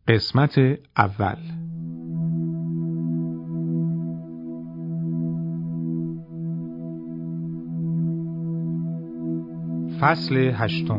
قسمت اول. فصل 8.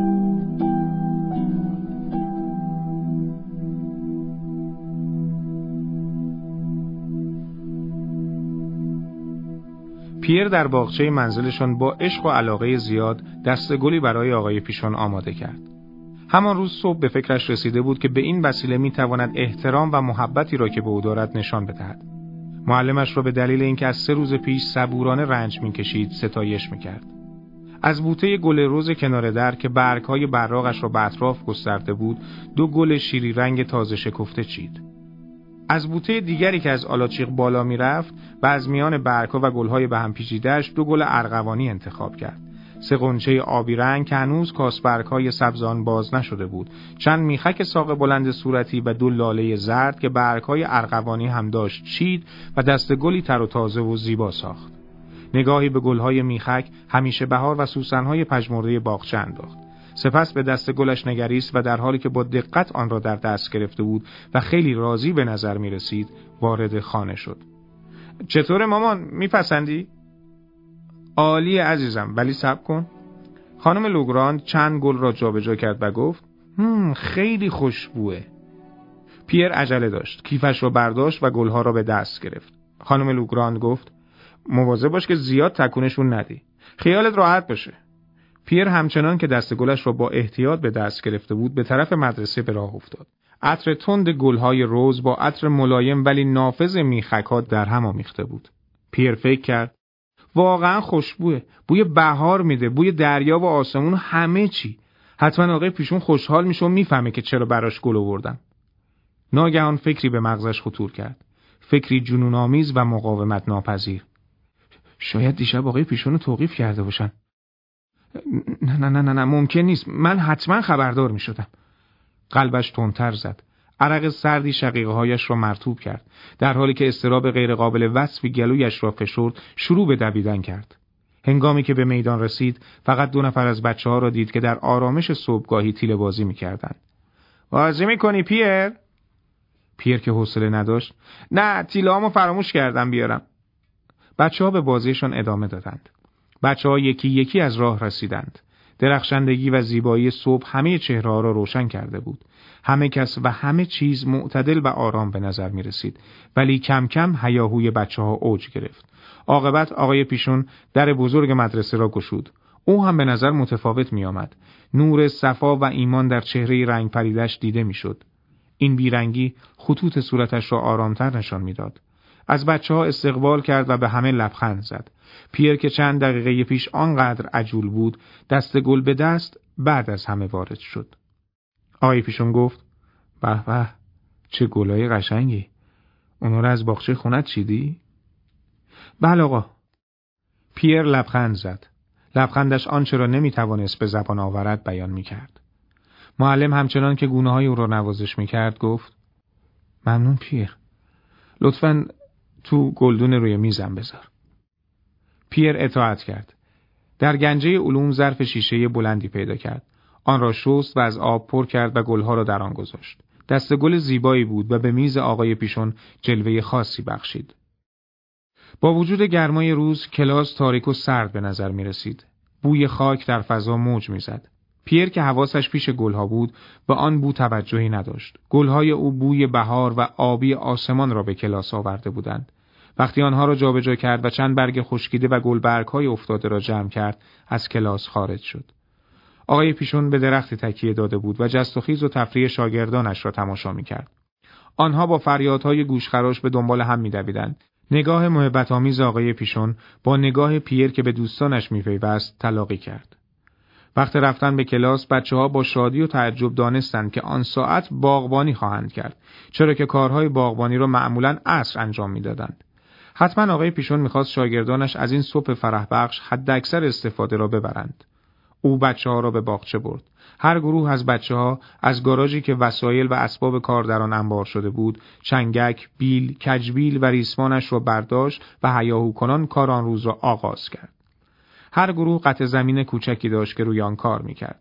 پیر در باغچه منزلشان با عشق و علاقه زیاد دسته گلی برای آقای پیشون آماده کرد. همان روز صبح به فکرش رسیده بود که به این وسیله میتواند احترام و محبتی را که به او دارد نشان بدهد. معلمش را به دلیل اینکه از 3 روز پیش صبورانه رنج میکشید ستایش میکرد. از بوته گل رز کنار در که برگ‌های براقش را به اطراف گسترده بود 2 گل شیری رنگ تازه شکفته چید. از بوته دیگری که از آلاچیق بالا میرفت و از میان برگ‌ها و گل‌های به هم پیچیده‌اش 2 گل ارغوانی انتخاب کرد. 3 غنچه آبی رنگ که هنوز کاسبرگ‌های سبز آن باز نشده بود، چند میخک ساق بلند صورتی و 2 لاله زرد که برگ‌های ارغوانی هم داشت چید و دسته گلی تر و تازه و زیبا ساخت. نگاهی به گل‌های میخک، همیشه بهار و سوسن‌های پژمرده باغچه انداخت. سپس به دست گلش نگریست و در حالی که با دقت آن را در دست گرفته بود و خیلی راضی به نظر می رسید وارد خانه شد. چطور مامان؟ میپسندی؟ عالی عزیزم، ولی صبر کن. خانم لوگراند چند گل را جابجا کرد و گفت خیلی خوشبوه. پیر عجله داشت، کیفش را برداشت و گلها را به دست گرفت. خانم لوگراند گفت مواظب باش که زیاد تکونشون ندی. خیالت راحت باشه. پیر همچنان که دست گلش را با احتیاط به دست گرفته بود به طرف مدرسه به راه افتاد. عطر تند گلهای رز با عطر ملایم ولی نافذ میخک‌ها در هم آمیخته بود. پیر فکر کرد واقعا خوشبوه، بوی بهار میده، بوی دریا و آسمون، همه چی. حتما آقای پیشون خوشحال میشه و میفهمه که چرا براش گل آوردم. ناگهان فکری به مغزش خطور کرد، فکری جنون‌آمیز و مقاومت ناپذیر. شاید دیشب آقای پیشون رو توقیف کرده باشن. نه ممکن نیست، من حتما خبردار می شدم. قلبش تندتر زد. عرق سردی شقیقه هایش را مرطوب کرد. در حالی که اضطراب غیر قابل وصفی گلویش را فشرد شروع به دویدن کرد. هنگامی که به میدان رسید فقط 2 نفر از بچه ها را دید که در آرامش صبحگاهی تیله بازی می کردن. بازی می کنی پیر؟ پیر که حوصله نداشت نه، تیله هامو فراموش کردم بیارم. بچه ها به بازیشان ادامه دادند. بچه‌ها یکی یکی از راه رسیدند. درخشندگی و زیبایی صبح همه چهره‌ها را روشن کرده بود. همه کس و همه چیز معتدل و آرام به نظر می رسید. ولی کم کم هیاهوی بچه‌ها اوج گرفت. عاقبت آقای پیشون در بزرگ مدرسه را گشود. او هم به نظر متفاوت می آمد. نور صفا و ایمان در چهره رنگ پریدش دیده می شد. این بیرنگی خطوط صورتش را آرامتر نشان می داد. از بچه‌ها استقبال کرد و به همه لبخند زد. پیر که چند دقیقه پیش آنقدر عجول بود دست گل به دست بعد از همه وارد شد. آقای پیشون گفت به به چه گلای قشنگی، اونا رو از باغچه خونت چیدی؟ بله آقا. پیر لبخند زد. لبخندش آنچه را نمیتوانست به زبان آورد بیان میکرد. معلم همچنان که گونه های او را نوازش میکرد گفت ممنون پیر، لطفاً تو گلدون روی میزم بذار. پیر اطاعت کرد. در گنجه علوم ظرف شیشه بلندی پیدا کرد. آن را شست و از آب پر کرد و گلها را در آن گذاشت. دسته گل زیبایی بود و به میز آقای پیشون جلوه خاصی بخشید. با وجود گرمای روز کلاس تاریک و سرد به نظر می رسید. بوی خاک در فضا موج می زد. پیر که حواسش پیش گلها بود و آن بو توجهی نداشت. گلهای او بوی بهار و آبی آسمان را به کلاس آورده بودند. وقتی آنها را جابجا کرد و چند برگ خشکیده و گلبرگ‌های افتاده را جمع کرد، از کلاس خارج شد. آقای پیشون به درختی تکیه داده بود و جست و خیز و تفریح شاگردانش را تماشا می‌کرد. آنها با فریادهای گوشخراش به دنبال هم می‌دویدند. نگاه محبت‌آمیز آقای پیشون با نگاه پیر که به دوستانش می‌پیوست تلاقی کرد. وقت رفتن به کلاس بچه‌ها با شادی و تعجب دانستند که آن ساعت باغبانی خواهند کرد، چرا که کارهای باغبانی را معمولاً عصر انجام می‌دادند. حتما آقای پیشون می‌خواست شاگردانش از این صبح فرح بخش حداکثر استفاده را ببرند. او بچه‌ها را به باغچه برد. هر گروه از بچه‌ها از گاراژی که وسایل و اسباب کار در آن انبار شده بود، چنگک، بیل، کجبیل و ریسمانش را برداشت و هیاهو کنان کار آن روز را آغاز کرد. هر گروه قطع زمین کوچکی داشت که روی آن کار می‌کرد.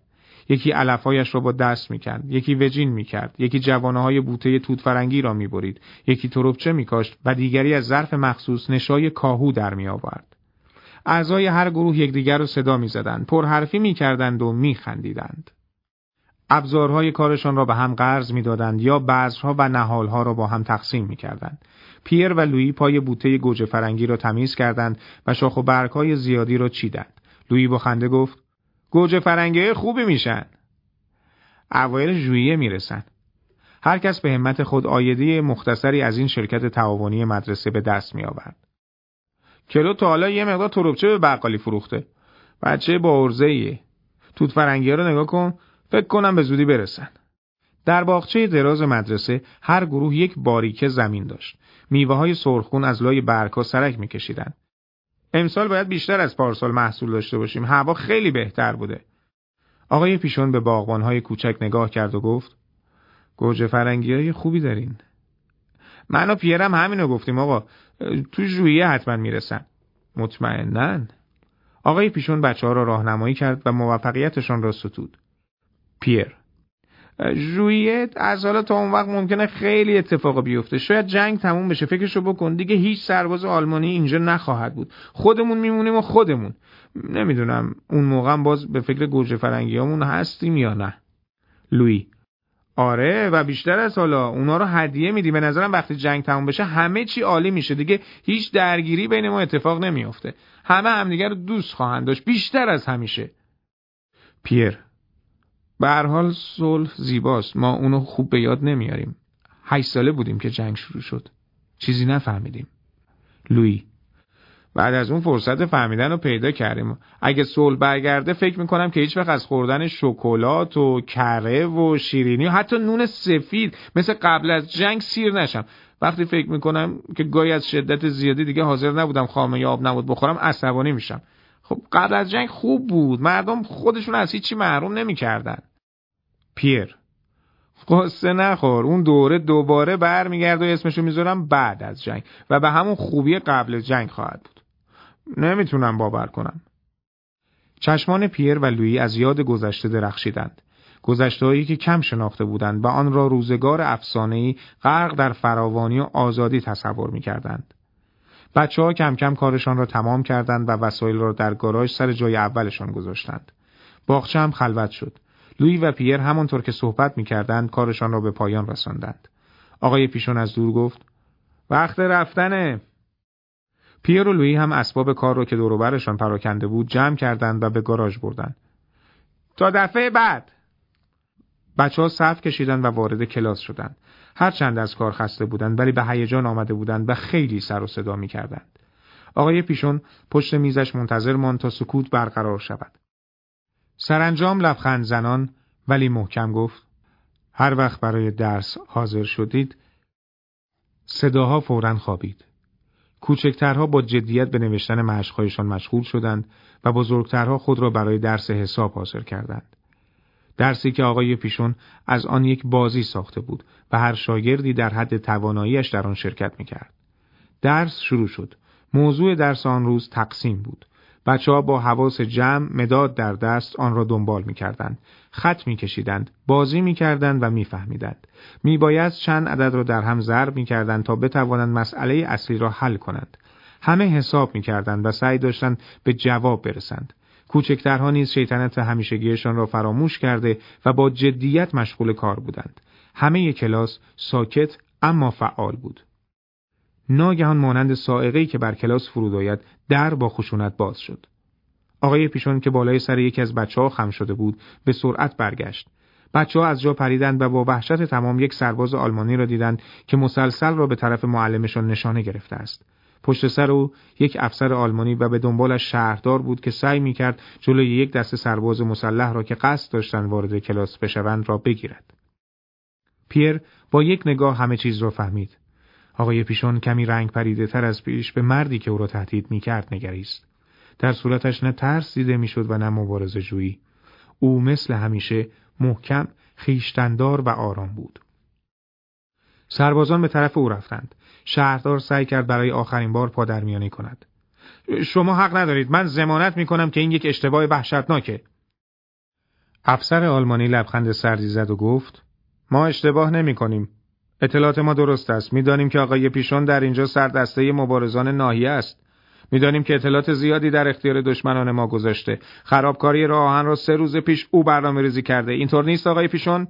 یکی علفهایش را با دست میکند، یکی وجین میکرد، یکی جوانه‌های بوته توت فرنگی را میبرید، یکی تربچه میکاشت و دیگری از ظرف مخصوص نشای کاهو در میآورد. اعضای هر گروه یکدیگر را صدا میزدند، پرحرفی میکردند و میخندیدند. ابزارهای کارشان را به هم قرض میدادند یا بذرها و نهالها را با هم تقسیم میکردند. پیر و لویی پای بوته گوجه فرنگی را تمیز کردند و شاخ و برگ‌های زیادی را چیدند. لویی با خنده گفت: گوجه فرنگی خوبی میشن. اوایل ژوئیه میرسن. هر کس به همت خود آیده مختصری از این شرکت تعاونی مدرسه به دست میآورد. کلو تا حالا یه مقدار تربچه به بقالی فروخته. بچه با عرضه‌ایه. توت فرنگی‌ها رو نگاه کن، فکر کنم به زودی برسن. در باغچه دراز مدرسه هر گروه یک باریکه زمین داشت. میوه‌های سرخگون از لای برگ‌ها سرک می‌کشیدند. امسال باید بیشتر از پارسال محصول داشته باشیم. هوا خیلی بهتر بوده. آقای پیشون به باغبان‌های کوچک نگاه کرد و گفت: گوجه فرنگی‌های خوبی دارین. من و پیرم همینو گفتیم آقا. تو ژوئیه حتما میرسن. مطمئناً. آقای پیشون بچه‌ها را راهنمایی کرد و موفقیتشان را ستود. پیر: ژوئیه از حالا تا اون وقت ممکنه خیلی اتفاق بیفته. شاید جنگ تموم بشه. فکرشو بکن دیگه هیچ سرباز آلمانی اینجا نخواهد بود. خودمون میمونیم و خودمون. نمیدونم اون موقع باز به فکر گوجه فرنگیامون هستیم یا نه. لویی: آره و بیشتر از حالا اونا رو هدیه میدی. به نظرم وقتی جنگ تموم بشه همه چی عالی میشه. دیگه هیچ درگیری بین ما اتفاق نمیافته. همه همدیگه رو دوست خواهند داشت بیشتر از همیشه. پیر: به هر حال صلح زیباست. ما اونو خوب به یاد نمیاریم. 8 ساله بودیم که جنگ شروع شد. چیزی نفهمیدیم. لویی: بعد از اون فرصت فهمیدن رو پیدا کردیم. اگه صلح برگرده فکر میکنم که هیچ وقت از خوردن شکلات و کره و شیرینی و حتی نون سفید مثل قبل از جنگ سیر نشم. وقتی فکر میکنم که گاهی از شدت زیادی دیگه حاضر نبودم خامه آب نبود بخورم عصبانی میشم. خب قبل از جنگ خوب بود. مردم خودشون از هیچی محروم نمیکردن. پیر: قصه نخور. اون دوره دوباره برمیگرده و اسمشو میذارم بعد از جنگ و به همون خوبی قبل جنگ خواهد بود. نمیتونم باور کنم. چشمان پیر و لویی از یاد گذشته درخشیدند. گذشته‌هایی که کم شناخته بودند و آن را روزگار افسانه‌ای غرق در فراوانی و آزادی تصور می‌کردند. بچه‌ها کم کم کارشان را تمام کردند و وسایل را در گاراژ سر جای اولشان گذاشتند. باغچه هم خلوت شد. لویی و پیر همانطور که صحبت می‌کردند کارشان را به پایان رساندند. آقای پیشون از دور گفت: وقت رفتنه. پیر و لویی هم اسباب کار را که دور و برشان پراکنده بود جمع کردند و به گاراژ بردند. تا دفعه بعد. بچه‌ها صف کشیدند و وارد کلاس شدند. هر چند از کار خسته بودند ولی به هیجان آمده بودند و خیلی سر و صدا می‌کردند. آقای پیشون پشت میزش منتظر ماند تا سکوت برقرار شود. سرانجام لبخند زنان ولی محکم گفت: هر وقت برای درس حاضر شدید. صداها فوراً خوابید. کوچکترها با جدیت به نوشتن مشق‌هایشان مشغول شدند و بزرگترها خود را برای درس حساب حاضر کردند. درسی که آقای پیشون از آن یک بازی ساخته بود و هر شاگردی در حد تواناییش در آن شرکت می‌کرد. درس شروع شد. موضوع درس آن روز تقسیم بود. بچه‌ها با حواس جمع مداد در دست آن را دنبال می‌کردند. خط می‌کشیدند، بازی می‌کردند و می‌فهمیدند. میباید چند عدد را در هم ضرب می‌کردند تا بتوانند مسئله اصلی را حل کنند. همه حساب می‌کردند و سعی داشتند به جواب برسند. کوچکترها نیز شیطنت همیشگیشان را فراموش کرده و با جدیت مشغول کار بودند. همه کلاس ساکت اما فعال بود. ناگهان مانند صاعقه‌ای که بر کلاس فرود آید در با خشونت باز شد. آقای پیشون که بالای سر یکی از بچه‌ها خم شده بود به سرعت برگشت. بچه‌ها از جا پریدند و با وحشت تمام یک سرباز آلمانی را دیدند که مسلسل را به طرف معلمشان نشانه گرفته است. پشت سر او یک افسر آلمانی و به دنبالش شهردار بود که سعی می‌کرد جلوی یک دسته سرباز مسلح را که قصد داشتند وارد کلاس بشوند را بگیرد. پیر با یک نگاه همه چیز را فهمید. آقای پیشون کمی رنگ پریده تر از پیش به مردی که او را تهدید می‌کرد نگریست. در صورتش نه ترس دیده می‌شد و نه مبارزه جویی. او مثل همیشه محکم، خویشتن‌دار و آرام بود. سربازان به طرف او رفتند. شهردار سعی کرد برای آخرین بار پادرمیانی کند. شما حق ندارید. من ضمانت می‌کنم که این یک اشتباه وحشتناکه. افسر آلمانی لبخند سردی زد و گفت: ما اشتباه نمی کنیم. اطلاعات ما درست است. می‌دانیم که آقای پیشون در اینجا سردسته مبارزان ناحیه است. می‌دانیم که اطلاعات زیادی در اختیار دشمنان ما گذاشته. خرابکاری راه آهن را 3 روز پیش او برنامه‌ریزی کرده. اینطور نیست آقای پیشون؟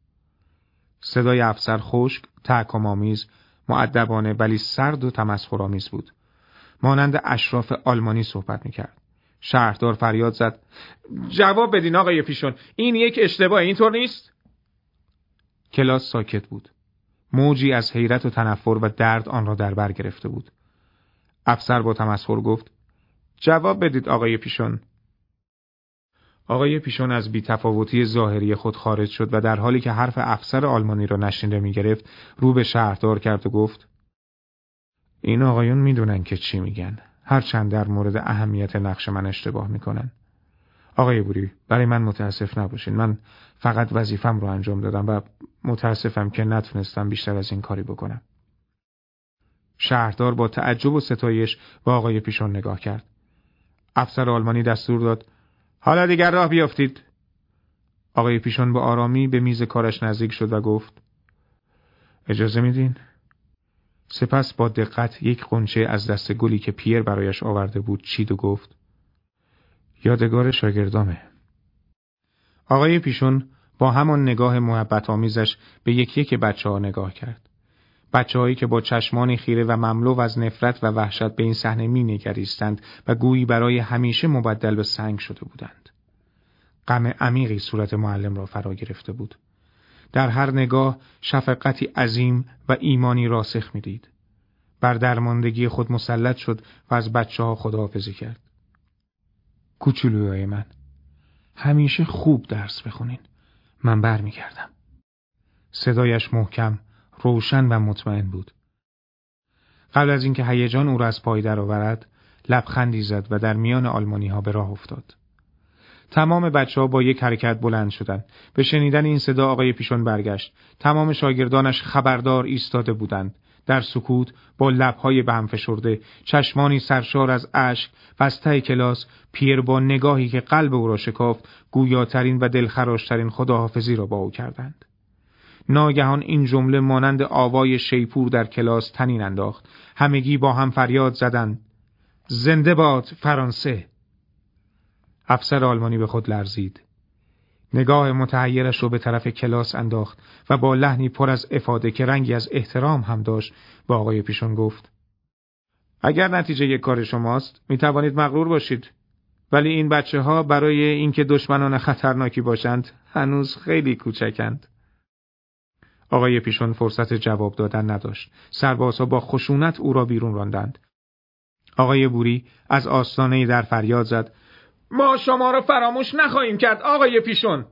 صدای افسر خشک، تحکم‌آمیز، مؤدبانه ولی سرد و تمسخرآمیز بود. مانند اشراف آلمانی صحبت می‌کرد. شهردار فریاد زد: جواب بدین آقای پیشون، این یک اشتباه، اینطور نیست؟ کلاس ساکت بود. موجی از حیرت و تنفر و درد آن را در بر گرفته بود. افسر با تمسخر گفت: جواب بدید آقای پیشون. آقای پیشون از بی‌تفاوتی ظاهری خود خارج شد و در حالی که حرف افسر آلمانی را نشنیده می‌گرفت، رو به شهردار کرد و گفت: این آقایون میدونن که چی میگن، هرچند در مورد اهمیت نقش من اشتباه میکنن. آقای بوری، برای من متاسف نباشین. من فقط وظیفم رو انجام دادم و متاسفم که نتونستم بیشتر از این کاری بکنم. شهردار با تعجب و ستایش به آقای پیشون نگاه کرد. افسر آلمانی دستور داد: حالا دیگر راه بیافتید. آقای پیشون با آرامی به میز کارش نزدیک شد و گفت: اجازه میدین؟ سپس با دقت یک غنچه از دست گلی که پیر برایش آورده بود چید و گفت: یادگار شاگردامه. آقای پیشون با همان نگاه محبت آمیزش به یک بچه‌ها نگاه کرد. بچه‌هایی که با چشمانی خیره و مملو از نفرت و وحشت به این صحنه می‌نگریستند و گویی برای همیشه مبدل به سنگ شده بودند. غم عمیقی صورت معلم را فرا گرفته بود. در هر نگاه شفقتی عظیم و ایمانی راسخ می‌دید. بر درماندگی خود مسلط شد و از بچه‌ها خداحافظی کرد. کوچولوهای من، همیشه خوب درس بخونین. من برمیگردم. صدایش محکم، روشن و مطمئن بود. قبل از اینکه هیجان او را از پای درآورد، لبخندی زد و در میان آلمانی‌ها به راه افتاد. تمام بچه‌ها با یک حرکت بلند شدند. به شنیدن این صدا آقای پیشون برگشت. تمام شاگردانش خبردار ایستاده بودند. در سکوت با لب‌های به هم فشرده، چشمانی سرشار از اشک و از ته کلاس پیر با نگاهی که قلب او را شکافت، گویاترین و دلخراشترین خداحافظی را با او کردند. ناگهان این جمله مانند آوای شیپور در کلاس طنین انداخت. همگی با هم فریاد زدند: زنده باد فرانسه! افسر آلمانی به خود لرزید. نگاه متحیرش رو به طرف کلاس انداخت و با لحنی پر از افاده که رنگی از احترام هم داشت با آقای پیشون گفت: اگر نتیجه یک کار شماست می توانید مغرور باشید، ولی این بچه‌ها برای اینکه دشمنان خطرناکی باشند هنوز خیلی کوچکند. آقای پیشون فرصت جواب دادن نداشت. سربازها با خشونت او را بیرون راندند. آقای بوری از آستانه در فریاد زد: ما شما را فراموش نخواهیم کرد آقای پیشون.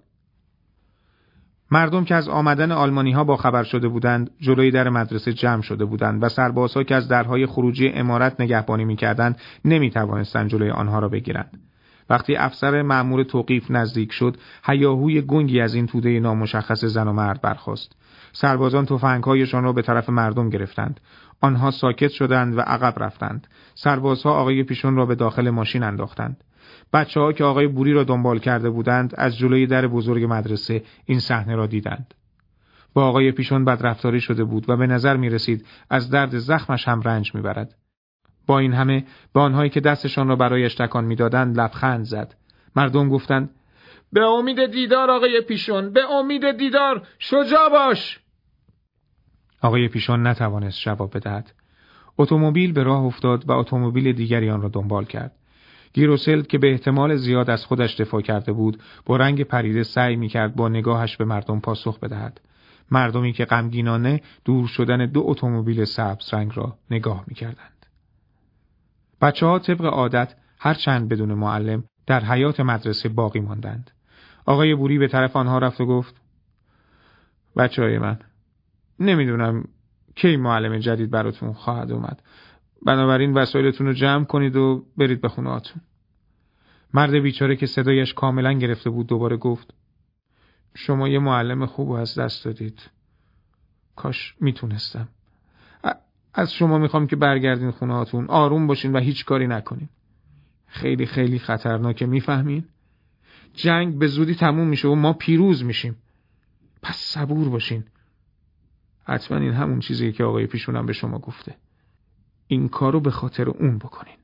مردم که از آمدن آلمانی‌ها با خبر شده بودند جلوی در مدرسه جمع شده بودند و سربازها که از درهای خروجی عمارت نگهبانی می‌کردند نمی‌توانستند جلوی آنها را بگیرند. وقتی افسر مأمور توقیف نزدیک شد، هیاهوی گنگی از این توده نامشخص زن و مرد برخاست. سربازان تفنگ‌هایشان را به طرف مردم گرفتند. آنها ساکت شدند و عقب رفتند. سربازها آقای پیشون را به داخل ماشین انداختند. بچه‌ها که آقای بوری را دنبال کرده بودند از جلوی در بزرگ مدرسه این صحنه را دیدند. با آقای پیشون بدرفتاری شده بود و به نظر می رسید از درد زخمش هم رنج می برد. با این همه به آنهایی که دستشان را برایش تکان می دادند لبخند زد. مردم گفتند: به امید دیدار آقای پیشون، به امید دیدار، شجاع باش. آقای پیشون نتوانست جواب بدهد. اتومبیل به راه افتاد و اتومبیل دیگری آن را دنبال کرد. گیروسلد که به احتمال زیاد از خودش دفاع کرده بود با رنگ پریده سعی می‌کرد با نگاهش به مردم پاسخ بدهد. مردمی که غمگینانه دور شدن 2 اتومبیل سبز رنگ را نگاه می‌کردند. بچه‌ها طبق عادت هر چند بدون معلم در حیاط مدرسه باقی ماندند. آقای بوری به طرف آنها رفت و گفت: بچه‌های من، نمیدونم کی معلم جدید براتون خواهد اومد. بنابراین وسایلتون رو جمع کنید و برید به خونه هاتون. مرد بیچاره که صدایش کاملا گرفته بود دوباره گفت: شما یه معلم خوب از دست دادید. کاش میتونستم. از شما میخوام که برگردین خونه هاتون، آروم باشین و هیچ کاری نکنین. خیلی خیلی خطرناکه، میفهمین؟ جنگ به زودی تموم میشه و ما پیروز میشیم. پس صبور باشین. حتما این همون چیزیه که آقای پیشونم به شما گفته. این کارو به خاطر اون بکنین.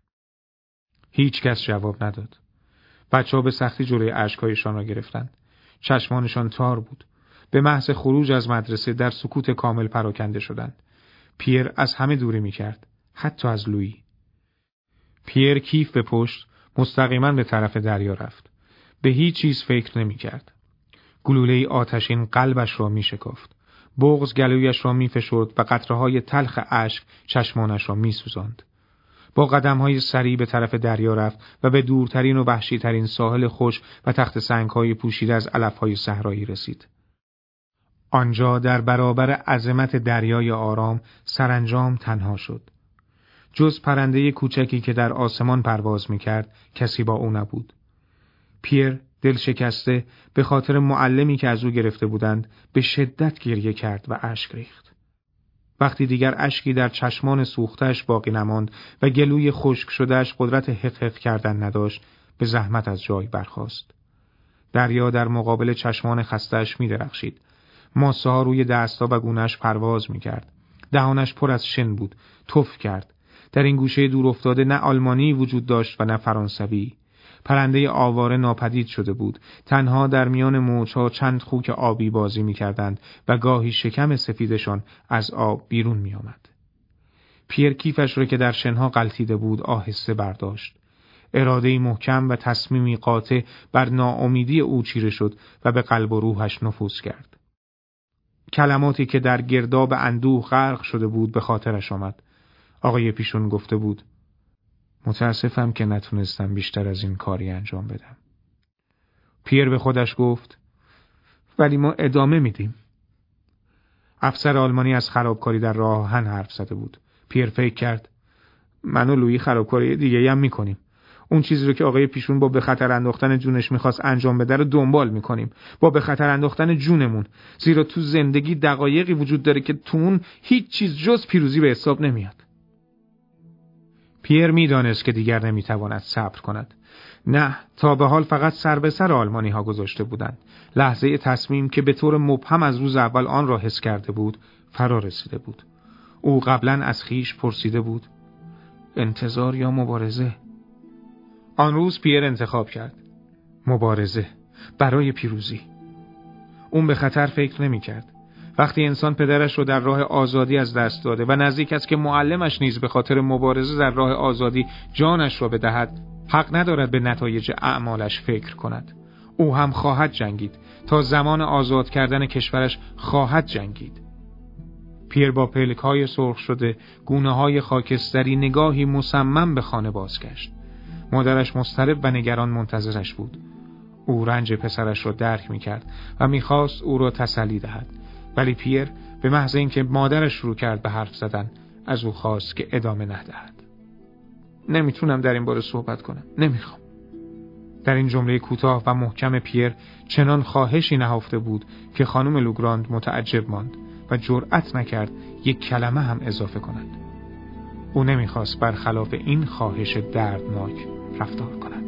هیچ کس جواب نداد. بچه‌ها به سختی جلوی اشک‌هایشان را گرفتند. چشمانشان تار بود. به محض خروج از مدرسه در سکوت کامل پراکنده شدند. پیر از همه دوری می‌کرد، حتی از لویی. پیر کیف به پشت مستقیما به طرف دریا رفت. به هیچ چیز فکر نمی‌کرد. گلوله آتشین قلبش را می‌شکافت. بغض گلویش را می‌فشرد و قطره‌های تلخ اشک چشمانش را می‌سوزاند. با قدم‌های سریع به طرف دریا رفت و به دورترین و وحشی‌ترین ساحل خوش و تخت سنگ‌های پوشیده از علف‌های صحرایی رسید. آنجا در برابر عظمت دریای آرام سرانجام تنها شد. جز پرنده کوچکی که در آسمان پرواز می‌کرد کسی با او نبود. پیر دل شکسته به خاطر معلمی که از او گرفته بودند به شدت گریه کرد و اشک ریخت. وقتی دیگر اشکی در چشمان سوختش باقی نماند و گلوی خشک شدهش قدرت حق حق کردن نداشت، به زحمت از جای برخاست. دریا در مقابل چشمان خسته‌اش می‌درخشید. ماسه ها روی دستا و گونه‌اش پرواز می‌کرد. دهانش پر از شن بود، تف کرد. در این گوشه دور افتاده نه آلمانی وجود داشت و نه فرانسوی. پرنده آواره ناپدید شده بود. تنها در میان موج‌ها چند خوک آبی بازی می‌کردند و گاهی شکم سفیدشان از آب بیرون می‌آمد. پیر کیفش را که در شنها غلتیده بود آهسته برداشت. اراده‌ای محکم و تصمیمی قاطع بر ناامیدی او چیره شد و به قلب و روحش نفوذ کرد. کلماتی که در گرداب اندوه غرق شده بود به خاطرش آمد. آقای پیشون گفته بود: متاسفم که نتونستم بیشتر از این کاری انجام بدم. پیر به خودش گفت: ولی ما ادامه میدیم. افسر آلمانی از خرابکاری در راه آهن حرف زده بود. پیر فکر کرد: من و لویی خرابکاری دیگه هم میکنیم. اون چیزی رو که آقای پیشون با به خطر انداختن جونش میخواست انجام بده رو دنبال میکنیم. با به خطر انداختن جونمون. زیرا تو زندگی دقایقی وجود داره که تو اون هیچ چیز جز پیروزی به حساب نمیاد. پیر میدانست که دیگر نمیتواند صبر کند. نه، تا به حال فقط سر به سر آلمانی ها گذاشته بودند. لحظه تصمیم که به طور مبهم از روز اول آن را حس کرده بود فرا رسیده بود. او قبلا از خیش پرسیده بود: انتظار یا مبارزه؟ آن روز پیر انتخاب کرد مبارزه برای پیروزی. اون به خطر فکر نمی کرد. وقتی انسان پدرش رو در راه آزادی از دست داده و نزدیک است که معلمش نیز به خاطر مبارزه در راه آزادی جانش را بدهد، حق ندارد به نتایج اعمالش فکر کند. او هم خواهد جنگید. تا زمان آزاد کردن کشورش خواهد جنگید. پیر با پلک‌های سرخ شده، گونه‌های خاکستری نگاهی مصمم به خانه بازگشت. مادرش مضطرب و نگران منتظرش بود. او رنج پسرش را درک می‌کرد و می‌خواست او را تسلی دهد. ولی پیر به محض اینکه مادرش شروع کرد به حرف زدن از او خواست که ادامه ندهد. نمیتونم در این باره صحبت کنم. نمیخوام. در این جمله کوتاه و محکم پیر چنان خواهشی نهفته بود که خانم لوگراند متعجب ماند و جرأت نکرد یک کلمه هم اضافه کند. او نمیخواست برخلاف این خواهش دردناک رفتار کند.